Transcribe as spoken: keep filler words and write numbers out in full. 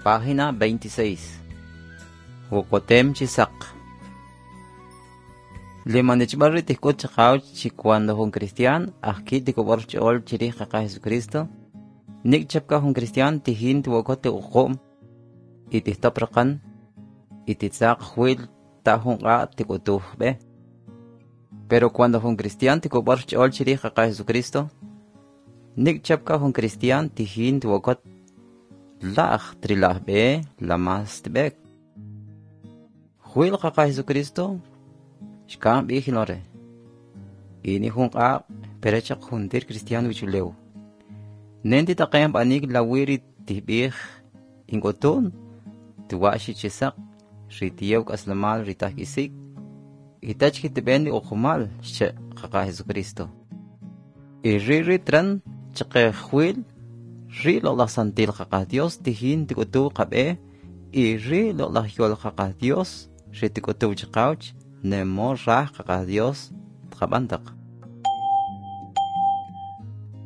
Página veintiséis. Wokotem chisak. Le manechbarri tiko chakao chi cuando un cristian, aquí tiko borchol chiri kaka Jesucristo. Nik chapka un cristian tihin tiwokote ukom. Y tistaprakan. Y titsak huil tahun a tiko tuhbe. Pero cuando un cristian tiko borchol chiri kaka Jesucristo. Nik chapka un cristian tihin tiwokot. Lach trilah be la mas tibek. Huil kaka Jesucristo. Shkam bihilore. Ini hung a perechak hundir cristiano wichuleu. Nendi takayam anig lawiri tibih ingoton. Tuwashi chisak. Ritiyaw kaslamal ritah isik. Itach kitibendi ukumal siya kaka Jesucristo. Iriritran chake huil. Ri lo la santil kaka Dios tihin tikutu kabe. Iri lo la hiol kaka Dios. Ri tikutu chakauch. Nemo rah kaka Dios tkabantak.